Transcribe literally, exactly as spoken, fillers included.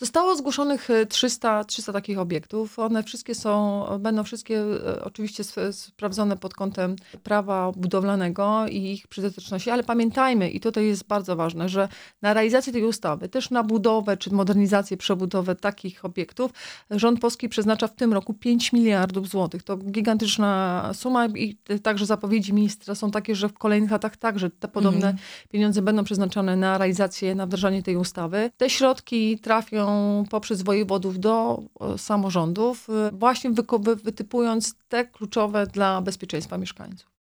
Zostało zgłoszonych trzysta, trzysta takich obiektów. One wszystkie są, będą wszystkie oczywiście sprawdzone pod kątem prawa budowlanego i ich przydateczności, ale pamiętajmy, i tutaj jest bardzo ważne, że na realizację tej ustawy, też na budowę czy modernizację, przebudowę takich obiektów, rząd polski przeznacza w tym roku pięć miliardów złotych. To gigantyczna suma i także zapowiedzi ministra są takie, że w kolejnych latach także te podobne mm. pieniądze będą przeznaczone na realizację, na wdrażanie tej ustawy. Te środki trafią poprzez wojewodów do samorządów, właśnie wytypując te kluczowe dla bezpieczeństwa mieszkańców.